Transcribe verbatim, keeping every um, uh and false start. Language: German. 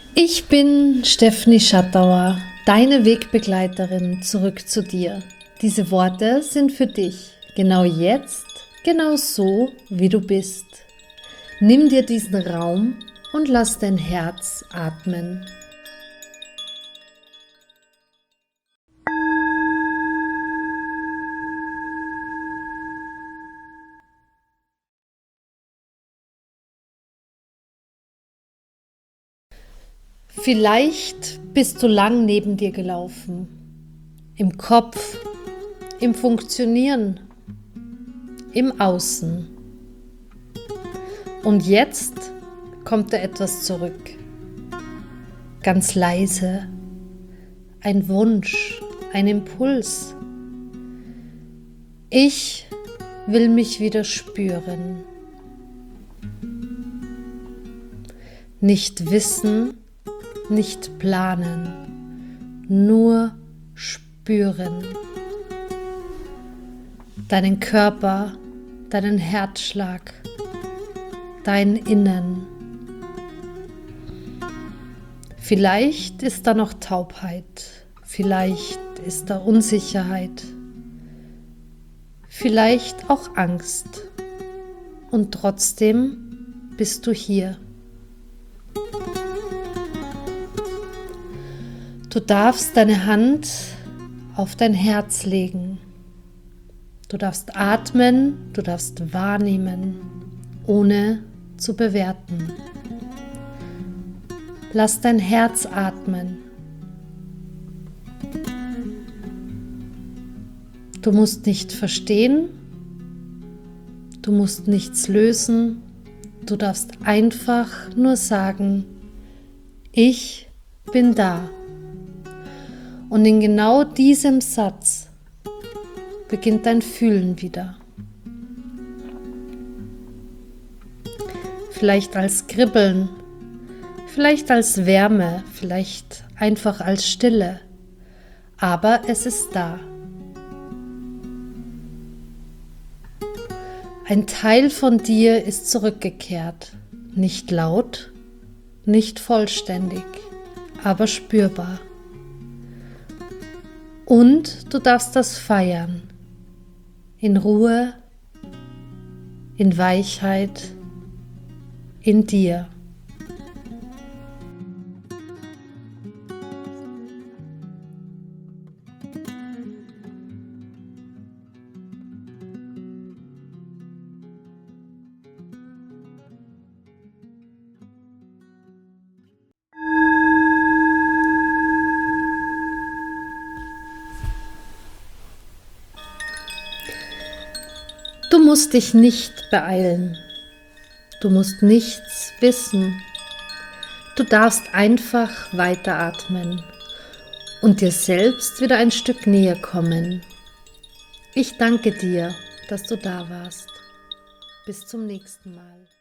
Ich bin Stefanie Schattauer, deine Wegbegleiterin zurück zu dir. Diese Worte sind für dich, genau jetzt, genau so, wie du bist. Nimm dir diesen Raum und lass dein Herz atmen. Vielleicht bist du lang neben dir gelaufen, im Kopf, im Funktionieren, im Außen. Und jetzt kommt da etwas zurück, ganz leise, ein Wunsch, ein Impuls. Ich will mich wieder spüren. Nicht wissen, nicht planen, nur spüren. Deinen Körper, deinen Herzschlag, dein Innen. Vielleicht ist da noch Taubheit, vielleicht ist da Unsicherheit, vielleicht auch Angst. Und trotzdem bist du hier. Du darfst deine Hand auf dein Herz legen. Du darfst atmen, du darfst wahrnehmen, ohne zu bewerten. Lass dein Herz atmen. Du musst nicht verstehen, du musst nichts lösen, du darfst einfach nur sagen, ich bin da. Und in genau diesem Satz beginnt dein Fühlen wieder. Vielleicht als Kribbeln, vielleicht als Wärme, vielleicht einfach als Stille, aber es ist da. Ein Teil von dir ist zurückgekehrt, nicht laut, nicht vollständig, aber spürbar. Und du darfst das feiern, in Ruhe, in Weichheit, in dir. Du musst dich nicht beeilen, du musst nichts wissen, du darfst einfach weiteratmen und dir selbst wieder ein Stück näher kommen. Ich danke dir, dass du da warst. Bis zum nächsten Mal.